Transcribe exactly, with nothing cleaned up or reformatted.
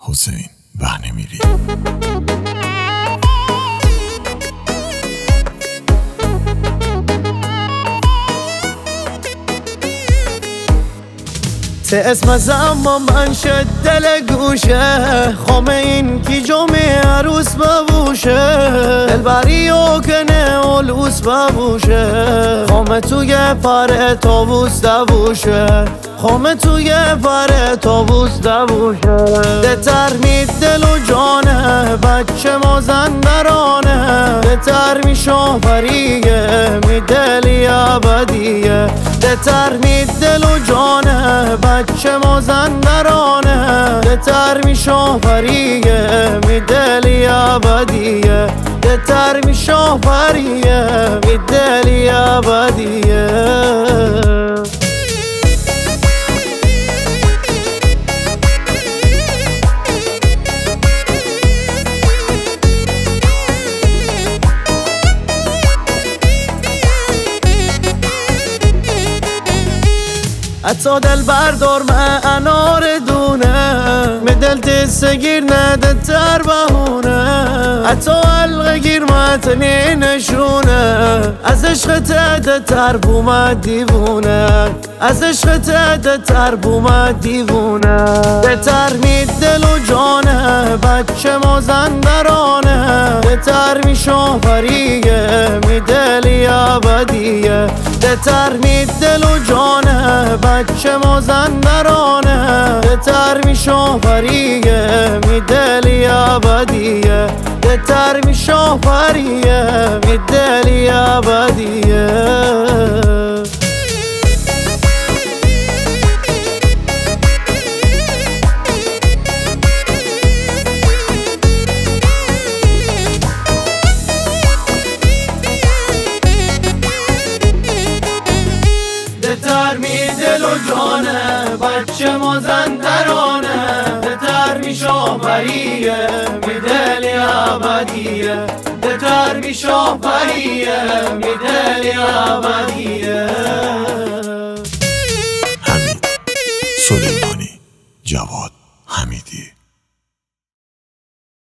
حسین بهنمیری. ته اسم از اما من شد دل گوشه خامه این کی جمعه عروس ببوشه دلبری و کنه اولوس ببوشه خامه توی پر تابوس دبوشه خامه توی پر تابوس دبوشه دتر می دل و جانه بچه مازندرانه دتر می شاهوریه می دلی ابدیه دتر می دل و جانه بچه مازندرانه دتر می شاهوریه می دلی ابدیه دتر می شاهوریه می دلی ابدیه. حتی دل بردار انار دونه می دل تسگیر نده تر بهونه حتی حلقه گیر متنی نشونه از عشق تده تر بومد دیوونه از عشق تده تر بومد دیوونه بهتر می دل و جانه بچه مازندرانه بهتر می شاهوریه می دلی ابدیه بهتر می دل و جانه بچه مازندرانه بهتر می شاهوریه می دلی ابدیه بهتر می شاهوریه می دلی ابدیه. بهتر می دل و جانه بچه مازندرانه بهتر می شاهوریه می دلی ابدیه بهتر می شاهوریه می دلی ابدیه.